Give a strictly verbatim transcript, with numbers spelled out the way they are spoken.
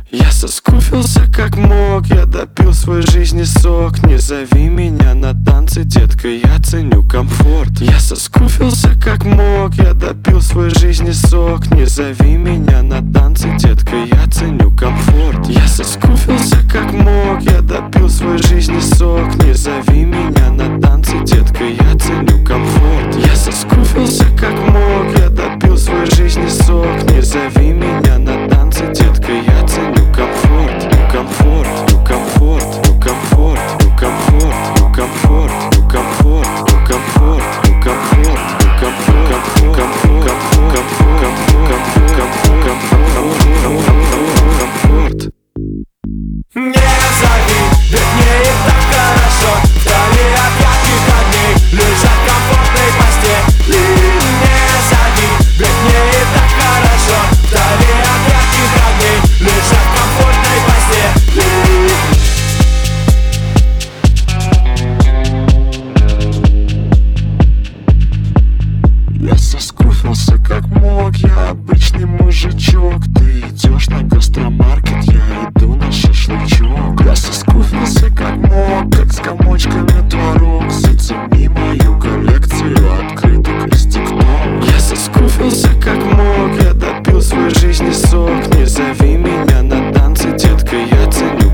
Я соскучился как мог, я допил свой жизни сок. Не зови меня на танцы, детка, я ценю комфорт. Я соскучился как мог, я допил свой жизни сок. Не зови меня на танцы, детка, я ценю комфорт. Я соскучился как мог, я допил свой жизни сок. Не зови меня на танцы, детка, я ценю комфорт. Я соскучился как мог, я допил свой жизни сок. Не зови меня на танцы, детка, я ценю комфорт. Комфорт, комфорт, комфорт, комфорт, комфорт, комфорт, комфорт, комфорт, комфорт. Не зови, ведь мне и так хорошо. Вдали от ярких огней, лежа в комфортной постели. Не зови, ведь мне и так хорошо. Вдали от ярких огней, лежа в комфортной постели. Я соскучился как мог, я обычный мужичок. Ты идешь на гастромаркет, я иду на шашлычок. Я соскучился как мог, как с комочками творог. Зацени мою коллекцию открыток из тикток. Я соскучился как мог, я допил свой жизни сок. Не зови меня на танцы, детка, я ценю